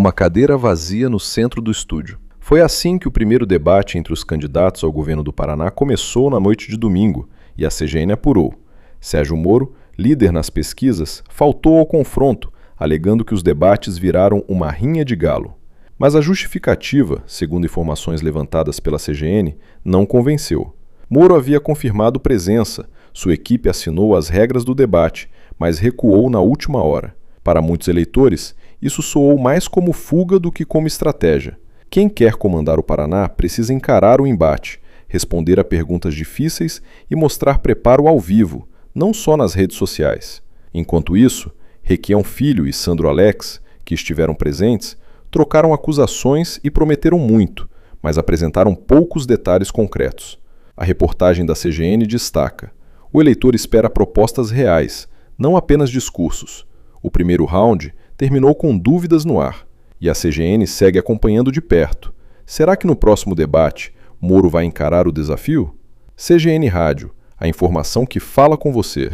uma cadeira vazia no centro do estúdio. Foi assim que o primeiro debate entre os candidatos ao governo do Paraná começou na noite de domingo, e a CGN apurou. Sérgio Moro, líder nas pesquisas, faltou ao confronto, alegando que os debates viraram uma rinha de galo. Mas a justificativa, segundo informações levantadas pela CGN, não convenceu. Moro havia confirmado presença, sua equipe assinou as regras do debate, mas recuou na última hora. Para muitos eleitores, isso soou mais como fuga do que como estratégia. Quem quer comandar o Paraná precisa encarar o embate, responder a perguntas difíceis e mostrar preparo ao vivo, não só nas redes sociais. Enquanto isso, Requião Filho e Sandro Alex, que estiveram presentes, trocaram acusações e prometeram muito, mas apresentaram poucos detalhes concretos. A reportagem da CGN destaca: o eleitor espera propostas reais, não apenas discursos. O primeiro round terminou com dúvidas no ar, e a CGN segue acompanhando de perto. Será que no próximo debate Moro vai encarar o desafio? CGN Rádio, a informação que fala com você.